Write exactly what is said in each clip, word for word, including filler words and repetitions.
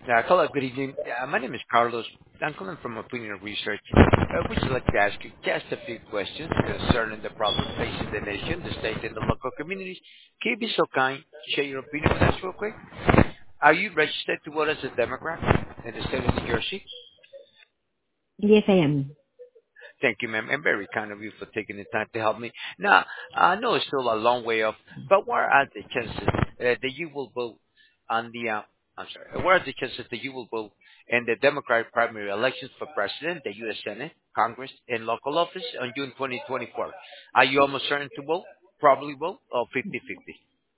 Uh, Hello, good evening. Uh, My name is Carlos. I'm calling from Opinion Research. I would just like to ask you just a few questions concerning the problem facing the nation, the state, and the local communities. Can you be so kind, share your opinion with us real quick? Are you registered to vote as a Democrat in the state of New Jersey? Yes, I am. Thank you, ma'am, and very kind of you for taking the time to help me. Now, I know it's still a long way off, but what are the chances uh, that you will vote on the, uh, I'm sorry, what are the chances that you will vote in the Democratic primary elections for president, the U S. Senate, Congress, and local office on June twenty twenty-four? Are you almost certain to vote, probably vote, or fifty-fifty?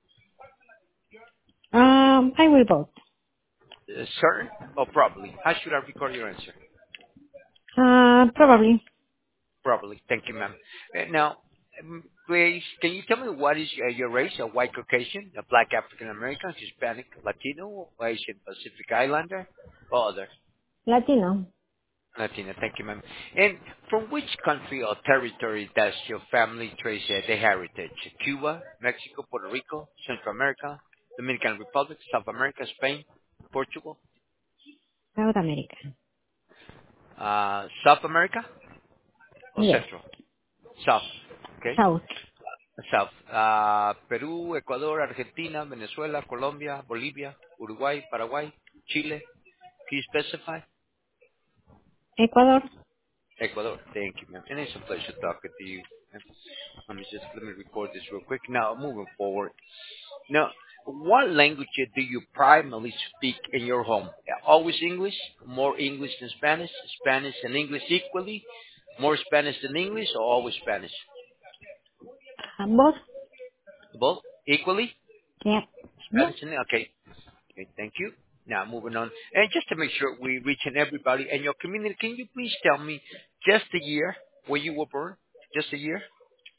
Um, I will vote. Uh, certain or probably? How should I record your answer? Uh, probably Probably. Thank you, ma'am. Uh, Now, um, please, can you tell me what is uh, your race? A white Caucasian, a black African American, Hispanic, Latino, or Asian Pacific Islander, or other? Latino. Latina. Thank you, ma'am. And from which country or territory does your family trace uh, their heritage? Cuba, Mexico, Puerto Rico, Central America, Dominican Republic, South America, Spain, Portugal, South America. uh, South America, or Yes. Central? South. Okay. South. South. Uh, Perú, Ecuador, Argentina, Venezuela, Colombia, Bolivia, Uruguay, Paraguay, Chile. Can you specify? Ecuador. Ecuador. Thank you, ma'am. And it's a pleasure talking to you. Let me just let me record this real quick. Now, moving forward. Now, what language do you primarily speak in your home? Always English, more English than Spanish, Spanish and English equally, more Spanish than English, or always Spanish? Uh, both. Both equally, Yeah. Both. Spanish and okay. Okay, thank you. Now moving on. And just to make sure we reaching everybody in your community, can you please tell me just the year where you were born? Just a year?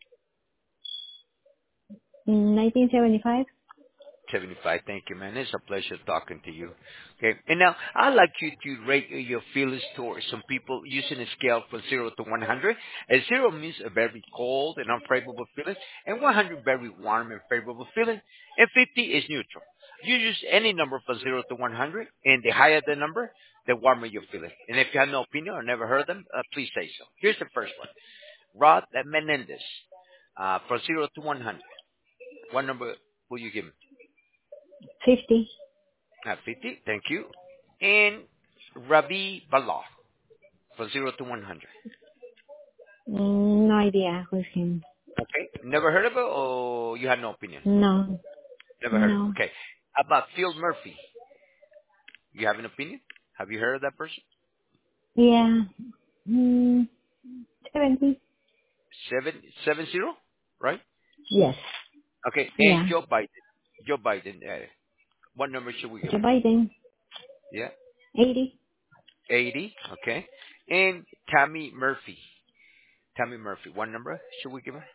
nineteen seventy-five. seventy-five. Thank you, man. It's a pleasure talking to you. Okay. And now I'd like you to rate your feelings towards some people using a scale from zero to one hundred. And zero means a very cold and unfavorable feeling, and one hundred very warm and favorable feeling, and fifty is neutral. You use any number from zero to one hundred, and the higher the number, the warmer you feel it. And if you have no opinion or never heard them, uh, please say so. Here's the first one. Rod Menendez, uh, from zero to one hundred. What number will you give him? fifty. Uh, fifty. Thank you. And Rabi Bala, from zero to one hundred. Mm, no idea who's him. Okay. Never heard of it, or you have no opinion? No. Never heard of it. No. Okay. How about Phil Murphy? You have an opinion? Have you heard of that person? Yeah. Mm, seventy. Seven seven zero, right? Yes. Okay. And Yeah. Joe Biden. Joe Biden. Uh, what number should we give Joe him? Biden. Yeah. eighty. eighty. Okay. And Tammy Murphy. Tammy Murphy. What number should we give her?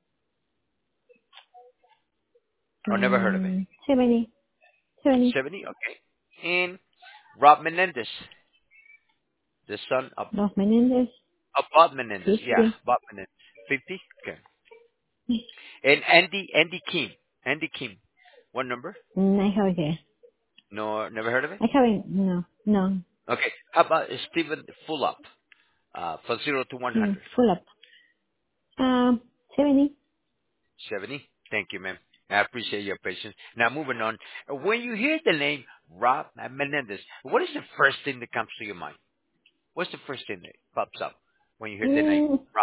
Or never heard of it? Mm, seventy. seventy. seventy. Okay. And Rob Menendez, the son of Los Menendez. Uh, Bob Menendez, yeah, fifty. Bob Menendez. fifty? Okay. And Andy, Andy Kim. Andy Kim. What number? Mm, I have it. No, never heard of it? I haven't. No. No. Okay. How about Stephen Fulop, uh, from zero to Mm, one hundred? full up. Um, seventy. seventy. Thank you, ma'am. I appreciate your patience. Now, moving on. When you hear the name Rob Menendez, what is the first thing that comes to your mind? What's the first thing that pops up when you hear the name Mm, Rob?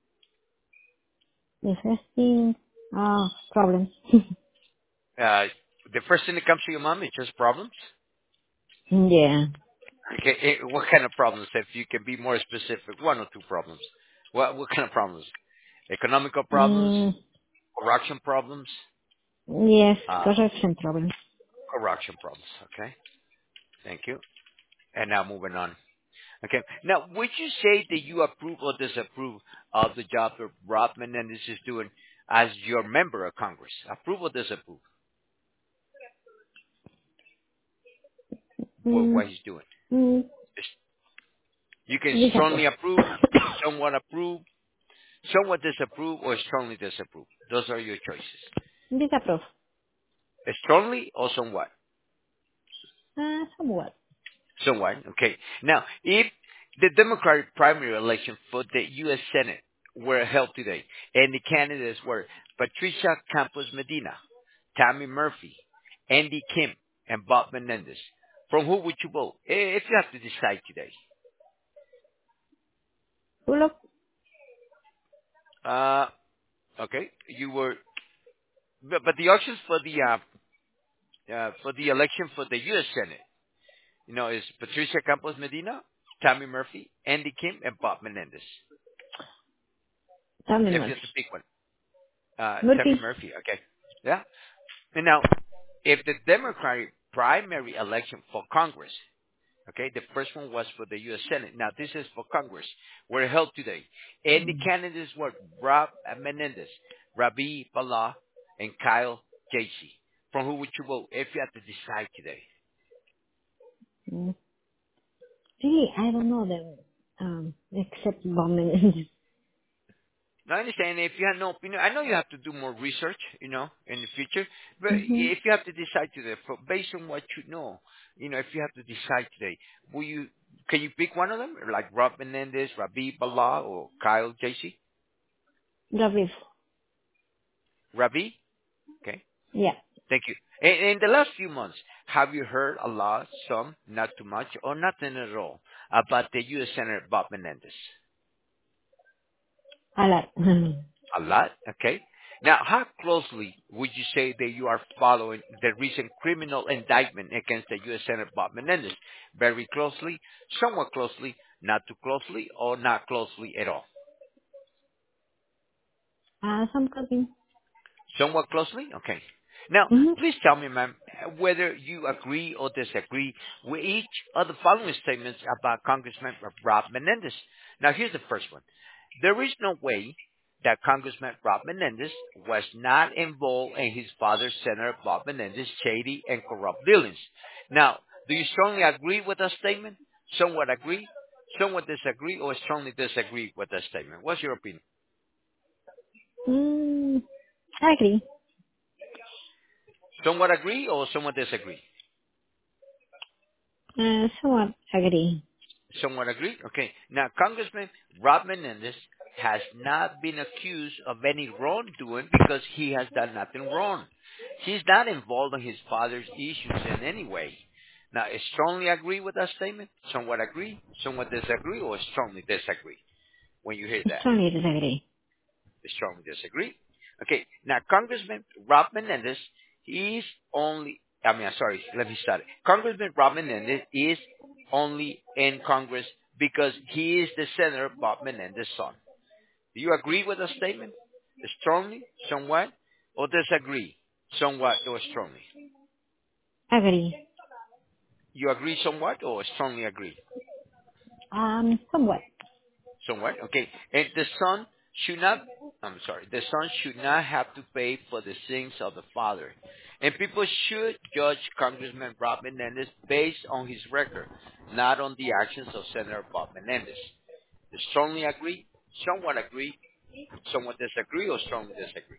interesting. Oh, problems. Uh, the first thing that comes to your mind is just problems? yeah. Okay, eh, what kind of problems? If you can be more specific, one or two problems. What what kind of problems? Economical problems, Mm, corruption problems, yes, uh, corruption problems. corruption problems. Okay, thank you. And now moving on. Okay, now would you say that you approve or disapprove of the job that Rob Menendez is doing as your member of Congress? Approve or disapprove what Mm, what he's doing? mm, You can disapprove. strongly approve, somewhat approve, somewhat disapprove, or strongly disapprove. Those are your choices. disapprove. Strongly or somewhat? Uh, somewhat. Somewhat. Okay. Now, if the Democratic primary election for the U S. Senate were held today, and the candidates were Patricia Campos Medina, Tammy Murphy, Andy Kim, and Bob Menendez, from who would you vote? Eh, If you have to decide today. Pulo. Uh, okay. You were, but, but the options for the uh, uh, for the election for the U S. Senate, you know, is Patricia Campos Medina, Tammy Murphy, Andy Kim, and Bob Menendez. Tammy If you Murphy. have to pick one. Uh, Tammy Murphy. Murphy, okay. Yeah. And now, if the Democratic primary election for Congress, okay, the first one was for the U S. Senate. Now, this is for Congress, were held today. And the Mm. candidates were Rob Menendez, Rabi Bala, and Kyle Casey. From who would you vote if you had to decide today? Mm. Really, I don't know them. Um, except Bowman. Now, I understand if you have no opinion, I know you have to do more research, you know, in the future, but Mm-hmm. if you have to decide today, for, based on what you know, you know, if you have to decide today, will you, can you pick one of them? Like Rob Menendez, Rabi Bala, or Kyle J C? Raviv. Rabi? Okay, Yeah. thank you. In, in the last few months, have you heard a lot, some, not too much, or nothing at all about the U S. Senator Bob Menendez? A lot. A lot, okay. Now, how closely would you say that you are following the recent criminal indictment against the U S. Senator Bob Menendez? Very closely, somewhat closely, not too closely, or not closely at all? uh, some cooking. Somewhat closely? Okay. Now, Mm-hmm. please tell me, ma'am, whether you agree or disagree with each of the following statements about Congressman Rob Menendez. Now, here's the first one. There is no way that Congressman Rob Menendez was not involved in his father, Senator Bob Menendez, shady and corrupt dealings. Now, do you strongly agree with that statement? Somewhat agree? Somewhat disagree? Or strongly disagree with that statement? What's your opinion? Mm, I agree. Somewhat agree or somewhat disagree? Uh, somewhat agree. Somewhat agree? Okay. Now, Congressman Rob Menendez has not been accused of any wrongdoing because he has done nothing wrong. He's not involved in his father's issues in any way. Now, I strongly agree with that statement? Somewhat agree? Somewhat disagree? Or strongly disagree when you hear that? Strongly disagree. Strongly disagree. Okay, now Congressman Rob Menendez is only, I mean, I'm sorry, let me start. it. Congressman Rob Menendez is only in Congress because he is the Senator Bob Menendez's son. Do you agree with the statement? Strongly, somewhat, or disagree? Somewhat or strongly? Agree. You agree somewhat or strongly agree? Um, somewhat. Somewhat, okay. And the son should not, I'm sorry, the son should not have to pay for the sins of the father. And people should judge Congressman Bob Menendez based on his record, not on the actions of Senator Bob Menendez. You strongly agree, somewhat agree, somewhat disagree, or strongly disagree?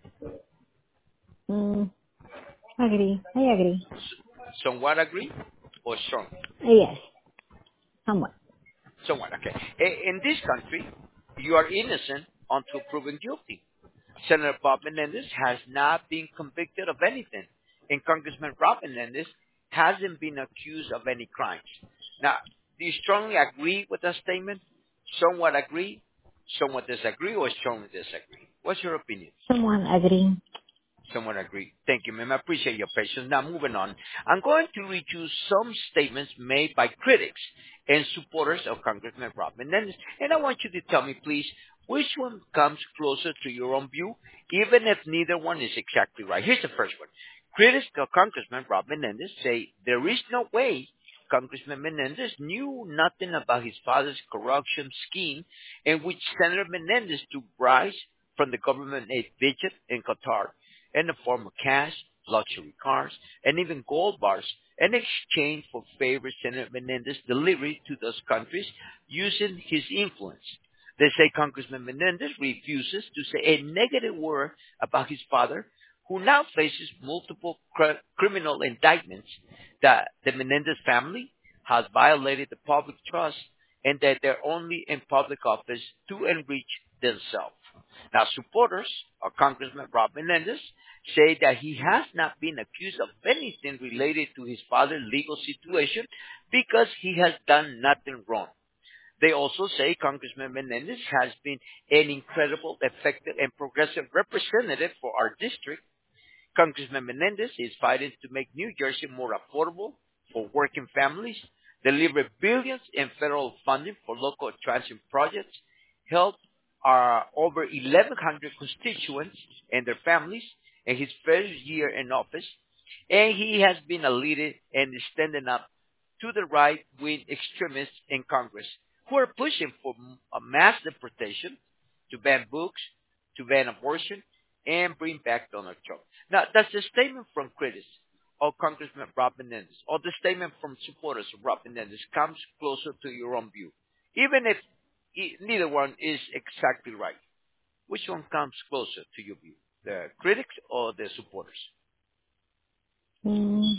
Mm, agree. I agree. Somewhat agree, or strongly? Uh, yes. Somewhat. Somewhat, okay. I- In this country, you are innocent until proven guilty. Senator Bob Menendez has not been convicted of anything, and Congressman Rob Menendez hasn't been accused of any crimes. Now, do you strongly agree with that statement? Somewhat agree, somewhat disagree, or strongly disagree? What's your opinion? Someone agree. Someone agree. Thank you, ma'am. I appreciate your patience. Now, moving on. I'm going to read you some statements made by critics and supporters of Congressman Rob Menendez. And I want you to tell me, please, which one comes closer to your own view, even if neither one is exactly right. Here's the first one. Critics of Congressman Rob Menendez say there is no way Congressman Menendez knew nothing about his father's corruption scheme in which Senator Menendez took bribes from the government aid budget in Qatar in the form of cash, luxury cars, and even gold bars in exchange for favors Senator Menendez delivered to those countries using his influence. They say Congressman Menendez refuses to say a negative word about his father, who now faces multiple cr- criminal indictments. That the Menendez family has violated the public trust and that they're only in public office to enrich themselves. Now, supporters of Congressman Rob Menendez say that he has not been accused of anything related to his father's legal situation because he has done nothing wrong. They also say Congressman Menendez has been an incredible, effective, and progressive representative for our district. Congressman Menendez is fighting to make New Jersey more affordable for working families, deliver billions in federal funding for local transit projects, help our over eleven hundred constituents and their families in his first year in office, and he has been a leader and standing up to the right-wing extremists in Congress who are pushing for a mass deportation, to ban books, to ban abortion, and bring back Donald Trump. Now, does the statement from critics of Congressman Rob Menendez or the statement from supporters of Rob Menendez comes closer to your own view, even if e- neither one is exactly right? Which one comes closer to your view, the critics or the supporters? Mm,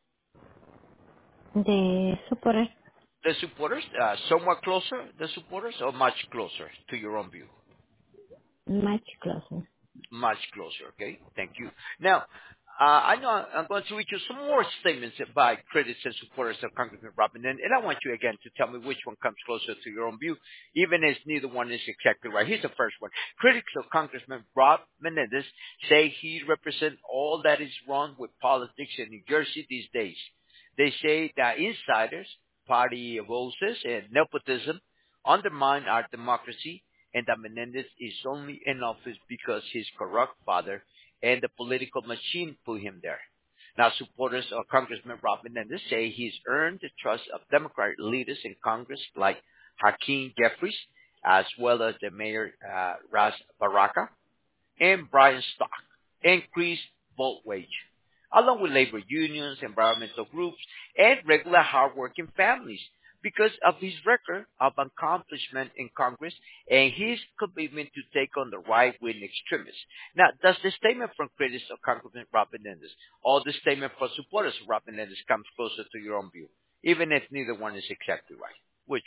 the supporter. The supporters, uh, somewhat closer, the supporters, or much closer to your own view? Much closer. Much closer, okay? Thank you. Now, uh, I know I'm going to read you some more statements by critics and supporters of Congressman Rob Menendez, and I want you again to tell me which one comes closer to your own view, even as neither one is exactly right. Here's the first one. Critics of Congressman Rob Menendez say he represents all that is wrong with politics in New Jersey these days. They say that insiders, party voices, and nepotism undermine our democracy, and that Menendez is only in office because his corrupt father and the political machine put him there. Now, supporters of Congressman Rob Menendez say he's earned the trust of Democratic leaders in Congress like Hakeem Jeffries, as well as the Mayor uh, Ras Baraka, and Brian Stock, and Chris Boltwage, along with labor unions, environmental groups, and regular hardworking families, because of his record of accomplishment in Congress and his commitment to take on the right-wing extremists. Now, does the statement from critics of Congressman Rob Menendez or the statement from supporters of Rob Menendez comes closer to your own view, even if neither one is exactly right? Which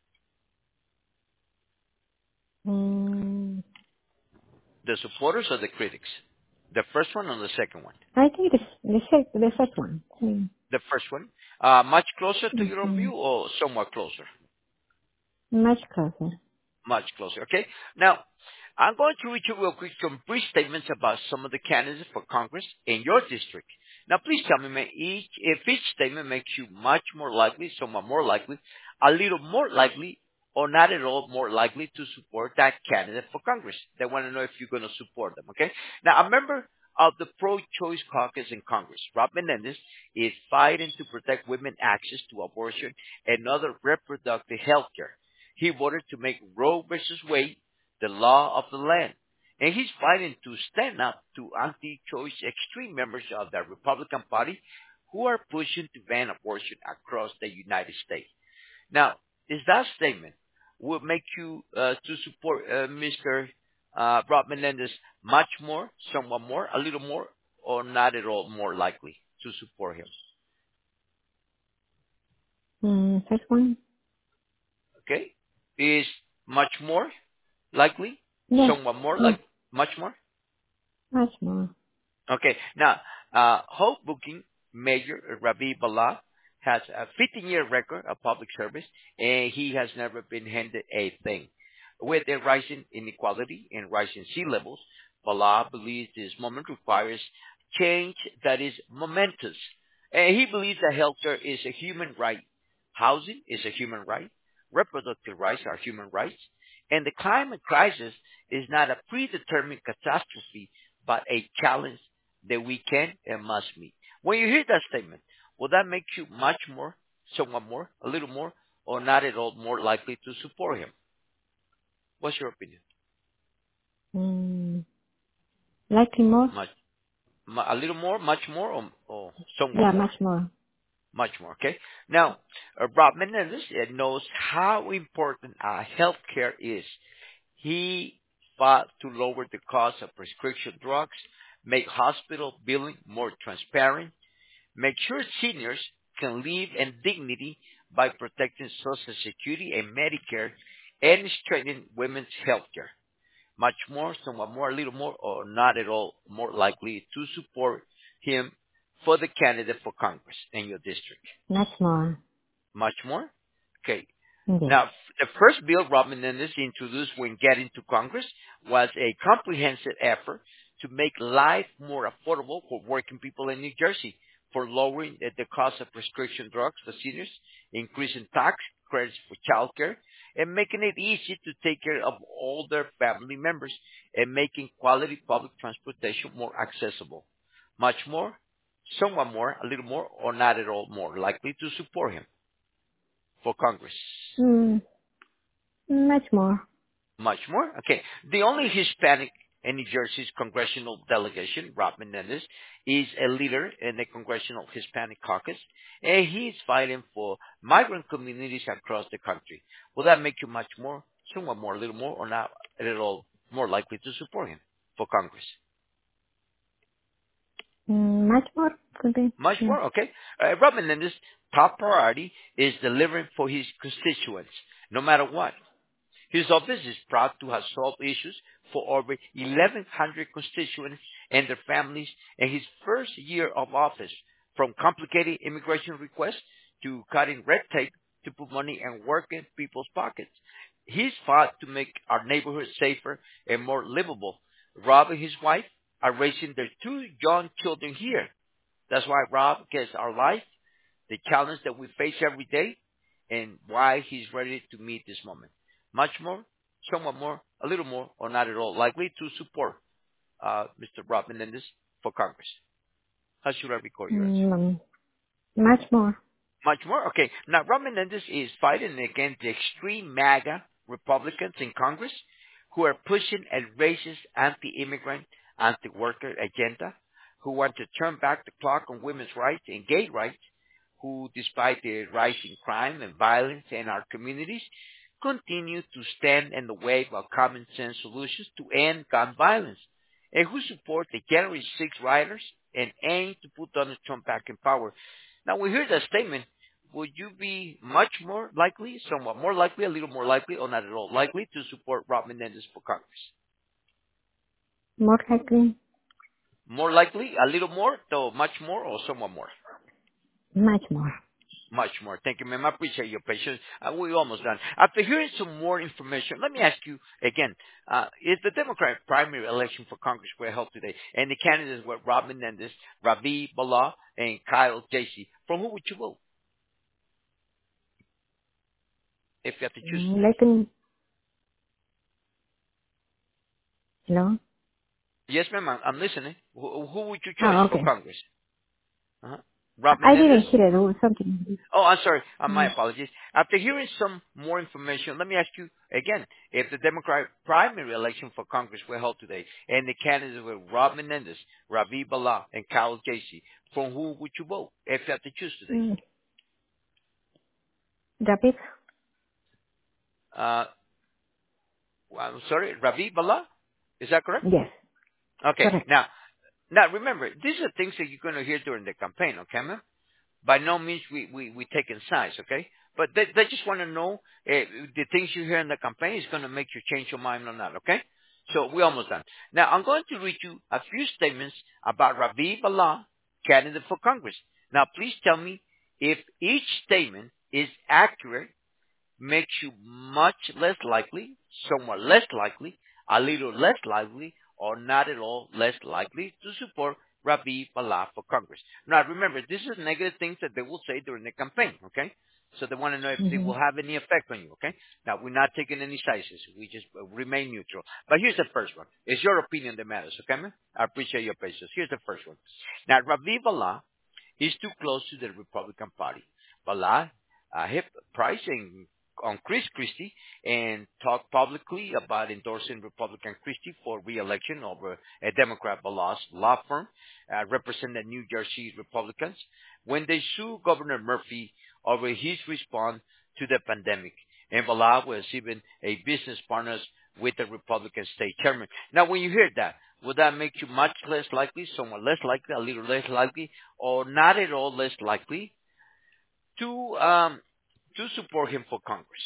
one? Mm, The supporters or the critics? The first one or the second one? I think the the, sec- the first one. Mm, The first one. Uh, much closer to your own mm-hmm. view or somewhat closer? Much closer. Much closer. Okay. Now, I'm going to read you real quick some brief statements about some of the candidates for Congress in your district. Now, please tell me man, each, if each statement makes you much more likely, somewhat more likely, a little more likely, or not at all more likely to support that candidate for Congress. They want to know if you're going to support them. Okay. Now, a member of the pro-choice caucus in Congress, Rob Menendez, is fighting to protect women's access to abortion and other reproductive health care. He voted to make Roe versus Wade the law of the land. And he's fighting to stand up to anti-choice extreme members of the Republican Party who are pushing to ban abortion across the United States. Now, is that statement would make you uh, to support uh, Mister Uh, Rob Menendez much more, somewhat more, a little more, or not at all more likely to support him? Mm, first one. Okay? Is much more likely, Yes. somewhat more, Yes. like much more? Much more. Okay. Now, uh, Hope Booking Mayor Ravi Bala has a fifteen-year record of public service, and he has never been handed a thing. With the rising inequality and rising sea levels, Bala believes this moment requires change that is momentous. And he believes that healthcare is a human right. Housing is a human right. Reproductive rights are human rights. And the climate crisis is not a predetermined catastrophe, but a challenge that we can and must meet. When you hear that statement, will that make you much more, somewhat more, a little more, or not at all more likely to support him? What's your opinion? Mm, likely more. Much, mu- a little more, much more, or, or somewhat Yeah, more? much more. Much more, okay? Now, uh, Rob Menendez uh, knows how important uh, health care is. He fought to lower the cost of prescription drugs, make hospital billing more transparent, make sure seniors can live in dignity by protecting Social Security and Medicare and strengthening women's health care. Much more, somewhat more, a little more, or not at all more likely to support him for the candidate for Congress in your district. Much more. Much more? Okay. Yes. Now, the first bill Rob Menendez introduced when getting to Congress was a comprehensive effort to make life more affordable for working people in New Jersey, for lowering the the cost of prescription drugs for seniors, increasing tax credits for child care, and making it easy to take care of older family members, and making quality public transportation more accessible. Much more, somewhat more, a little more, or not at all more likely to support him for Congress. Mm, much more. Much more? Okay. The only Hispanic in New Jersey's congressional delegation, Rob Menendez, is a leader in the Congressional Hispanic Caucus, and he is fighting for migrant communities across the country. Will that make you much more, somewhat more, a little more, or not at all more likely to support him for Congress? Mm, much more could be. Much Yeah. more, okay. Uh, Rob Menendez's top priority is delivering for his constituents, no matter what. His office is proud to have solved issues for over eleven hundred constituents and their families in his first year of office, from complicated immigration requests to cutting red tape to put money in working people's pockets. He's fought to make our neighborhoods safer and more livable. Rob and his wife are raising their two young children here. That's why Rob gets our life, the challenge that we face every day, and why he's ready to meet this moment. Much more, somewhat more, a little more, or not at all likely to support uh, Mister Rob Menendez for Congress. How should I record your answer? Mm, much more. Much more? Okay. Now, Rob Menendez is fighting against the extreme MAGA Republicans in Congress who are pushing a racist, anti-immigrant, anti-worker agenda, who want to turn back the clock on women's rights and gay rights, who, despite the rising crime and violence in our communities, continue to stand in the way of common sense solutions to end gun violence, and who support the January sixth rioters and aim to put Donald Trump back in power. Now, we hear that statement. Would you be much more likely, somewhat more likely, a little more likely, or not at all likely to support Rob Menendez for Congress? More likely. More likely, a little more, though much more, or somewhat more? Much more. Much more. Thank you, ma'am. I appreciate your patience. Uh, we're almost done. After hearing some more information, let me ask you again, uh, is the Democratic primary election for Congress were held today, and the candidates were Rob Menendez, Ravi Bala, and Kyle Jasey. From who would you vote? If you have to choose Mm, today. like in, hello? Yes, ma'am, I'm, I'm listening. Who, who would you choose Oh, for okay. Congress? Uh-huh. Rob I Menendez? didn't hear it. It was something. Oh, I'm sorry. Uh, my Mm, apologies. After hearing some more information, let me ask you again, if the Democratic primary election for Congress were held today, and the candidates were Rob Menendez, Ravi Bala, and Kyle Jasey, from who would you vote if you have to choose today? mm. Rapid? Uh, I'm sorry, Ravi Bala? Is that correct? Yes. Okay. Correct. Now, now remember, these are things that you're going to hear during the campaign, okay, ma'am? By no means we, we, we taking sides, okay? But they, they just want to know uh, the things you hear in the campaign is going to make you change your mind or not, okay? So we're almost done. Now, I'm going to read you a few statements about Ravi Bala, candidate for Congress. Now, please tell me if each statement is accurate, makes you much less likely, somewhat less likely, a little less likely, or not at all less likely to support Ravi Bala for Congress. Now, remember, this is negative things that they will say during the campaign, okay? So they want to know if they Mm-hmm. will have any effect on you, okay? Now, we're not taking any sides. We just uh, remain neutral. But here's the first one. It's your opinion that matters, okay, man? I appreciate your patience. Here's the first one. Now, Ravi Bala is too close to the Republican Party. Bala uh, hip pricing on Chris Christie and talked publicly about endorsing Republican Christie for re-election over a Democrat Bala's law firm, uh, representing New Jersey Republicans, when they sued Governor Murphy over his response to the pandemic. And Bala was even a business partner with the Republican state chairman. Now, when you hear that, would that make you much less likely, somewhat less likely, a little less likely, or not at all less likely to um, to support him for Congress?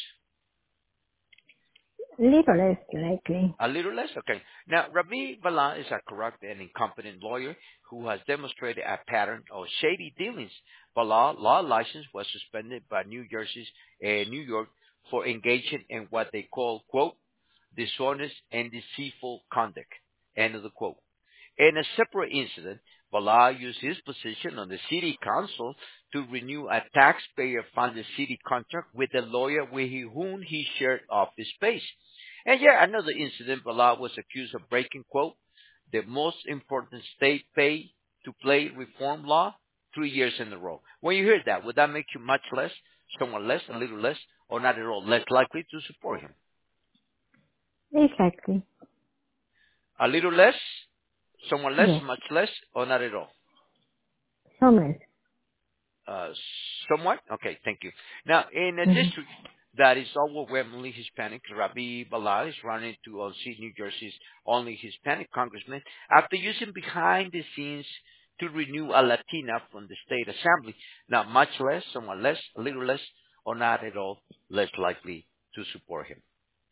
Little less likely. A little less? Okay. Now, Ravi Bala is a corrupt and incompetent lawyer who has demonstrated a pattern of shady dealings. Bala's law license was suspended by New Jersey's uh, New York for engaging in what they call, quote, dishonest and deceitful conduct, end of the quote. In a separate incident, Bala used his position on the city council to renew a taxpayer-funded city contract with a lawyer with whom he shared office space. And yet another incident, Bala was accused of breaking, quote, the most important state pay-to-play reform law three years in a row. When you hear that, would that make you much less, somewhat less, a little less, or not at all, less likely to support him? Exactly. A little less, somewhat less, Yes. much less, or not at all? Some less. Uh, somewhat? Okay, thank you. Now, in a Mm-hmm. district that is overwhelmingly Hispanic, Ravi Bala is running to unseat New Jersey's only Hispanic congressman after using behind the scenes to renew a Latina from the state assembly. Now, much less, somewhat less, a little less, or not at all less likely to support him.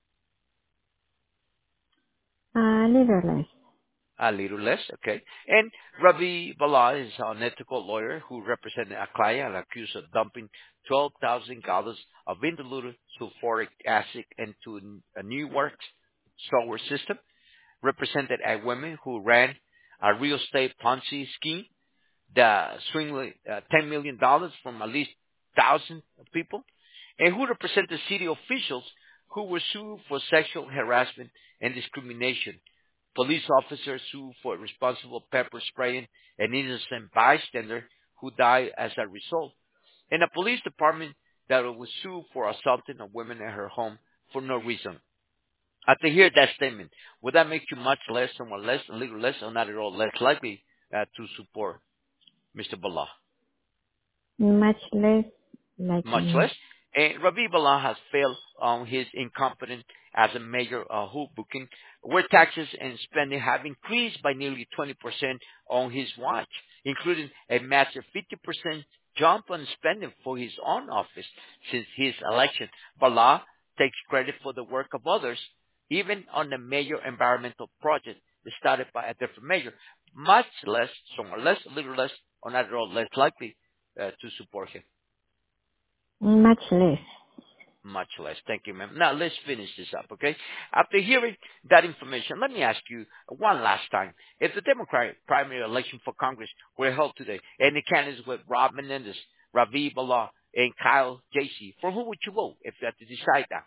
A little less. A little less, okay. And Ravi Bala is an ethical lawyer who represented a client accused of dumping twelve thousand gallons of indiluted sulfuric acid into a New York sewer system, represented a woman who ran a real estate Ponzi scheme that swindled uh, ten million dollars from at least one thousand people, and who represented city officials who were sued for sexual harassment and discrimination. Police officers sued for responsible pepper spraying an innocent bystander who died as a result. And a police department that was sued for assaulting a woman in her home for no reason. After hear that statement, would that make you much less, somewhat less, a little less, or not at all less likely uh, to support Mister Bala? Much less Much likely. less. And Ravi Bala has failed on his incompetence as a mayor of Hoboken, where taxes and spending have increased by nearly twenty percent on his watch, including a massive fifty percent jump on spending for his own office since his election. Bala takes credit for the work of others, even on the major environmental project started by a different mayor. Much less, somewhat less, a little less, or not at all less likely uh, to support him. Much less. Much less. Thank you, ma'am. Now, let's finish this up, okay? After hearing that information, let me ask you one last time. If the Democratic primary election for Congress were held today, and the candidates were Rob Menendez, Ravi Bala, and Kyle Jasey, for who would you vote if you had to decide that?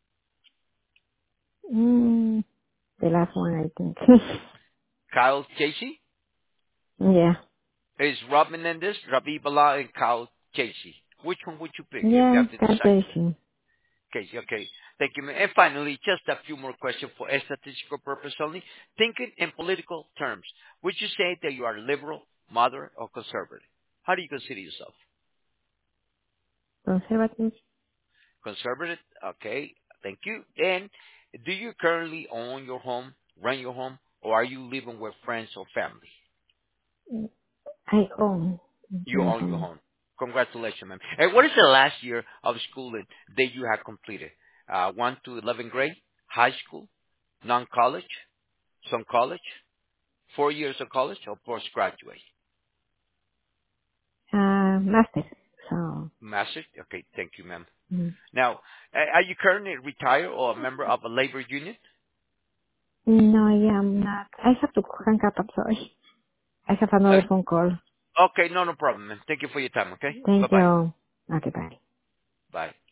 Mm, the last one, I think. Kyle Jasey? yeah. Is Rob Menendez, Ravi Bala, and Kyle Jasey? Which one would you pick if you Yeah, have to decide? calculation. Okay, okay. Thank you, ma'am. And finally, just a few more questions for a statistical purpose only. Thinking in political terms, would you say that you are liberal, moderate, or conservative? How do you consider yourself? Conservative? Conservative? Okay, thank you. And do you currently own your home, rent your home, or are you living with friends or family? I own You my own your home. home. Congratulations, ma'am. And what is the last year of schooling that you have completed? Uh, one to eleventh grade, high school, non-college, some college, four years of college, or postgraduate? Uh, master. So, Master's? Okay, thank you, ma'am. mm. Now, a- are you currently retired or a member of a labor union? no, I am not. I have to hang up. I'm sorry. I have another Sorry? phone call. Okay, no, no problem, ma'am. Thank you for your time, okay? Thank Bye-bye. you. Okay, bye. Bye.